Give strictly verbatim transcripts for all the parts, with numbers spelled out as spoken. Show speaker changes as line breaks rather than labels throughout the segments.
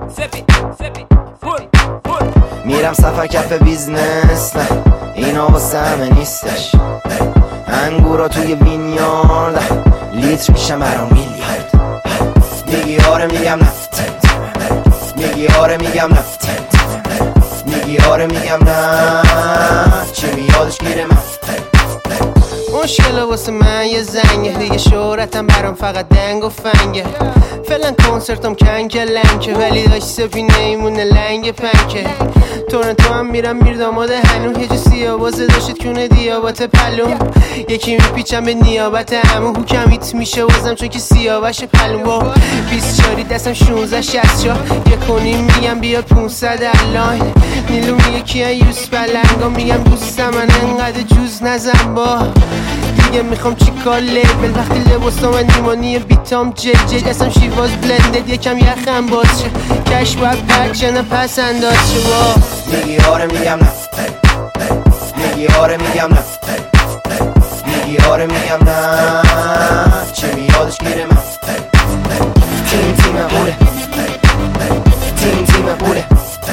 میرم سفر کف بیزنس، نه اینا واسه همه نیستش. انگورا توی وینیارد لیتر میشم برام میلیارد. میگی آره میگم نه، میگی آره میگم نه، میگی آره میگم نه، چی میادش گیره من.
مشکل واسه من یه زنگه، دیگه شهرتم برام فقط دنگ و فنگه. فعلا کنسرتم کنگ لنکه، ولی داشت سپینه ایمونه لنگ پنکه. تورنتو هم میرم میرداماده هنو، هجو سیابازه داشت کونه دیابات پلوم. یکی میپیچم به نیابت همون، حکم ایت میشه وزم چون که سیاوش پلوم. با بیست چاری دستم شونزه شست شا، یه کنیم میگم بیا پونصد الان. نیلو میگه کیان یوس بلنگا، میگم دوستم من انقدر جوز نزن. با دیگه میخوام چیکار لیبل وقتی لباسا من نیمانی بیتام جل جل. دستم شیواز بلندد یکم یخم باز شه، کش باید پرچه نه پس انداز شه. با
میگی آره میگم نه، میگی آره میگم نه، میگی آره میگم نه، چه میادش گیره من. تیم تیم بوله، تیم تیم بوله،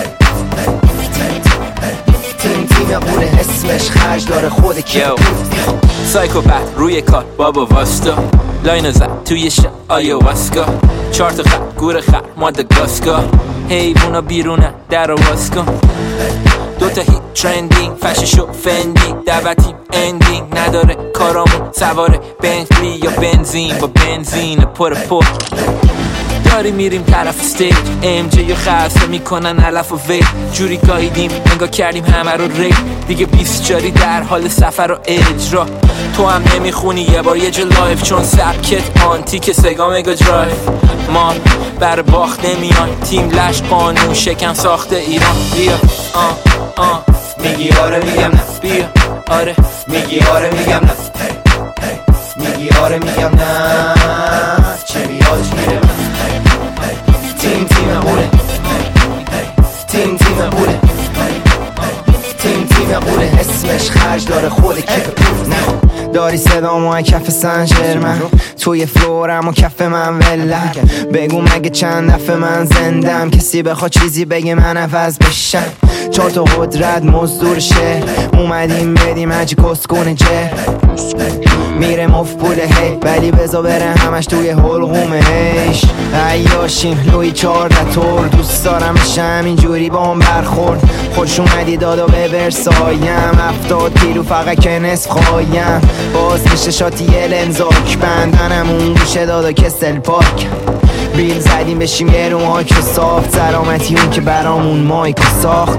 تیم تیم بوله، اسمش خرج داره خود کی.
سایکوپت روی کار بابا واستا، لاینو زد توی شب آیواسکا. چهار تا خط گور خط ماداگاسکار، حیوونا بیرونه در آواز کن. دوتا هیت ترندینگ فششو فندی، دعوتی اندینگ نداره کارامون سواره بنتلی یا بنزین. با بنزین پر پر داری میریم طرف استیج، ام جی یا خسته میکنن علف و وی. جوری گاییدیم انگار کردیم همه رو ری، دیگه بیست جاری در حال سفر و اجرا. تو هم نمیخونی یه بار یه جا لایف، چون سبکت آنتیک سگا مگا درایف. ما بر باخت نمیان، تیم لش قانون شکم ساخته ایران. بیا آه آه
میگی آره میگم نه،
بیا آره
میگی آره میگم نه، میگی آره میگم نه، چه میادش میره من. تیم تیم بوله، تیم تیم بوله، تیم تیم بوله، اسمش خرج داره خود کف پول. نه داری صدامو کف سنجر من، توی فلورم و کف من ولم. بگو مگه چند دفعه من زندم، کسی بخواد چیزی بگه من عوض بشم. چهار تا قدرت مزدور شهر، اومدیم بدیم هجی کسکونه جه. میره مف پوله هی، ولی بزا بره همش توی حلقومش. عیاشیم لوی چارده تور، دوست دارم بشه همینجوری با هم برخورد. خوش اومدی دادا به برسایم، افتاد پیرو فقط که نصف خوایم. باز میشه شاتی یه لنزاک، بندنم اون گوشه دادا کسل پاک. بیل زدیم بشیم یه رو مایک رو ساخت، سلامتی اون که برامون مایک رو ساخت.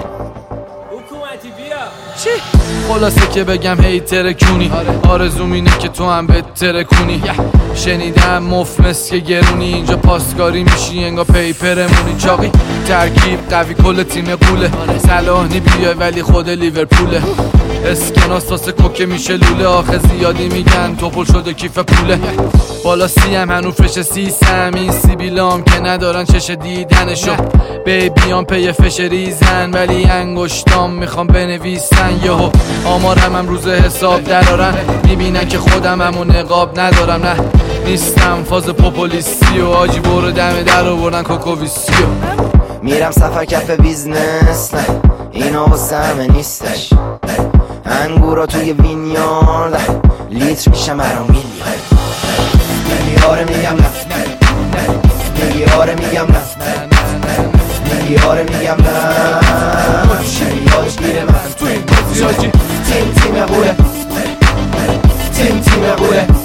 چی؟ خلاصه که بگم هی ترکونی، آرزوم اینه که تو هم بهتره کنی. شنیدم مفمس که گرونی، اینجا پاسکاری میشی انگا پیپرمونی. چاقی ترکیب قوی کل تیم قوله، صلاحی بیای ولی خود لیورپوله. اسکناس واسه کوکه میشه لوله، آخه زیادی میگن توپل شده کیف پوله. بالا سی هم هنو فش سیسم، این سیبیلام که ندارن چش دیدنشو. بیبیان پی فش ریزن، ولی انگشتام میخوام بنویسن. یهو آمارم هم روز حساب درارن، میبینن که خودم همو نقاب ندارم. نه نیستم فاز پوپولیستی و آجی برو دم در آوردن کوکوویسیو.
میرم سفر کف بیزنس، نه اینا واسه همه نیستش. انگورا توی وینیارد لیتر میشم برام میلیارد. میگی آره میگم نه، میگی آره میگم نه، میگی آره میگم نه، چی میادش گیره من. تیم تیم بوله، تیم تیم بوله.